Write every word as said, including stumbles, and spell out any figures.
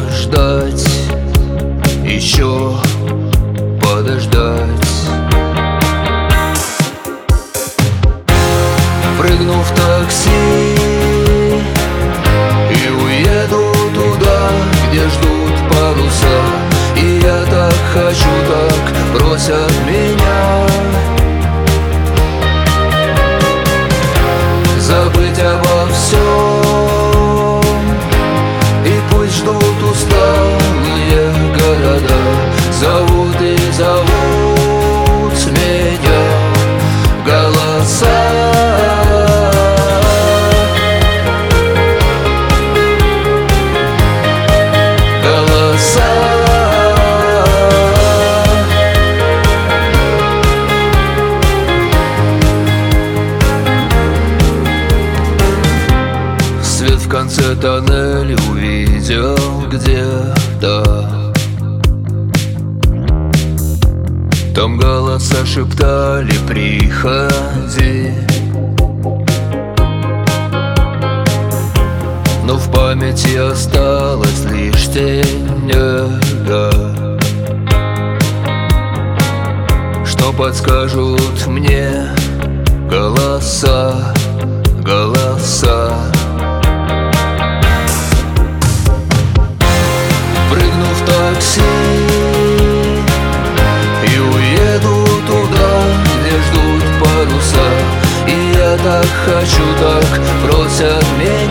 ждать, еще подождать. Прыгну в такси и уеду туда, где ждут паруса. И я так хочу, так просят меня забыть обо всем, и пусть ждут усталые города. Зовут и зовут меня голоса. Свет в конце тоннеля увидел где-то. Там голоса шептали: приходи. Но в памяти осталась лишь тень нега, что подскажут мне голоса, голоса. Прыгну в такси и уеду туда, где ждут паруса. И я так хочу, так просят меня